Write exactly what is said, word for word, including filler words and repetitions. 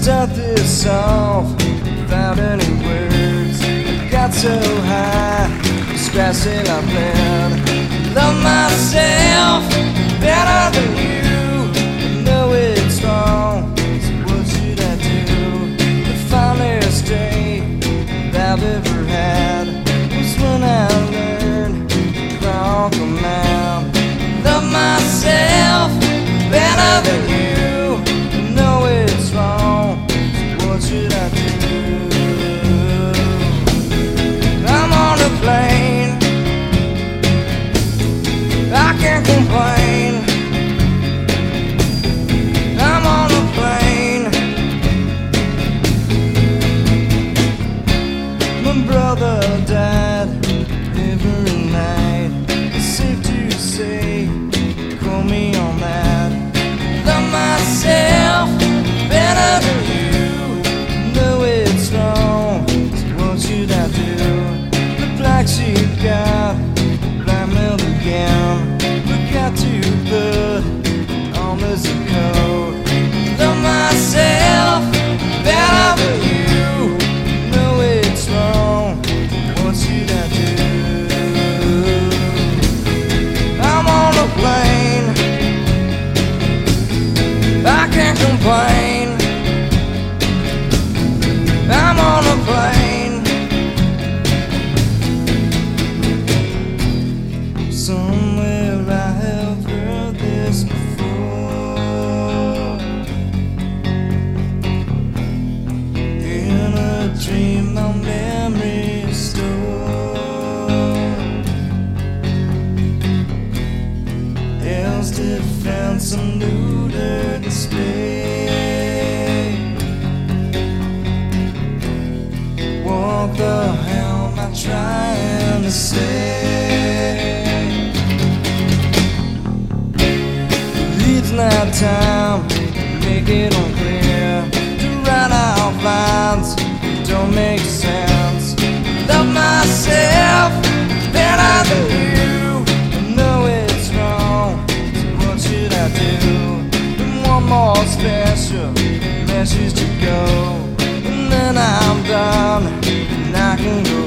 start this off without any words. I got so high, scratching my blood. Love myself better than you. I know it's wrong, so what should I do? The finest day I've ever had was when I learned to walk a mile. Love myself better than you. I know it's wrong, so what should I do? I'm on a plane, I can't complain. I'm on a plane. My brother died every night. It's safe to say, call me on that. Love myself better than you. Know it's wrong, so what should I do? The black sheep got black milk again. Look out to put on this coat. Love myself better than you. Know it's wrong, what should I do? I'm on a plane, I can't complain. I'm on a plane. Somewhere I have heard this before. In a dream my memory stored. Else defense and neuter display. Walk the helm I'm trying to say. It's not time to make it unclear, to write out lines that don't make sense. Love myself better than you. I know it's wrong, so what should I do? And one more special message to go, and then I'm done, and I can go.